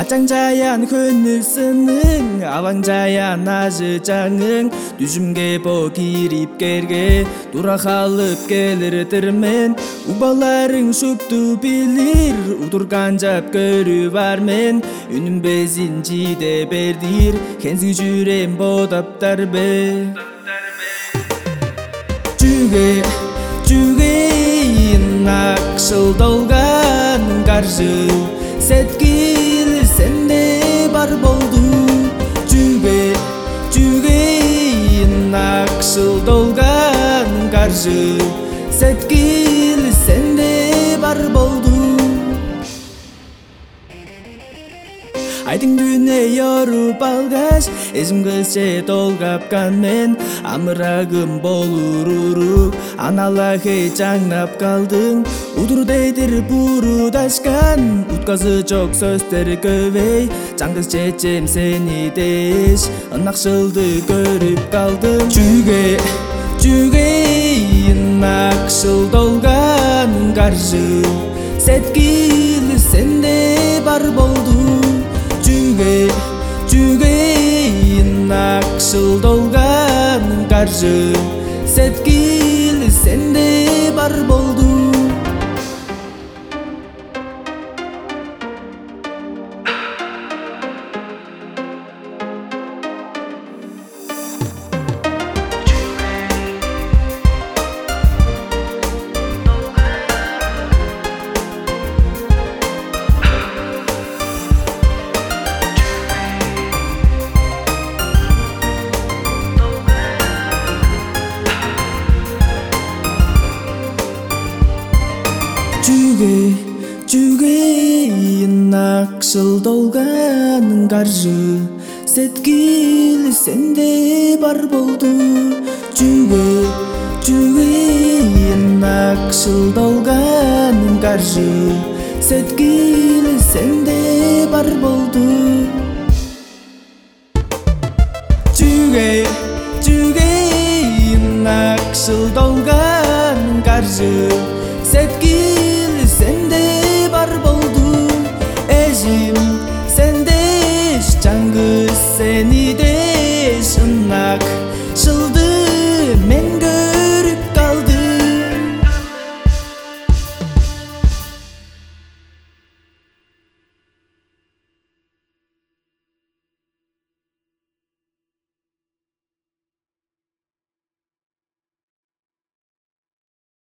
Атаң жаян хөнүсүнүң, абаң жаян ажычаңың. Дүжүмге по кирип керге, тура калып келирдирмен. Убаларың шупту билир, удур канжап көрүп бармен. Үнүм безин жиде бердир, хензи жүрем бодаптарбе. Жүге акшыл долган каржы, сеткил сенде бар болду. Жүге акшыл долган каржы, сеткил сенде бар болду. Айдың күнү yorup алгаш, эсим келсе толгапкан мен. Амырагым болур урук, аналахе жаңнап калдың. Удур дейтир бурудашкан, уткасы жок сөздөр көбөй. Жаңгыз чечем сени деш, ынакшылды көрүп калдым. Жүге акшыл долган каржы, сеткил сенде бар болду. Жүге акшыл долган каржы, сеткил сенде бар болду. Жүге акшыл долган каржы, сеткил сенде бар болду. Жүге акшыл долган каржы, сеткил сенде бар болду. Жүге акшыл долган каржы,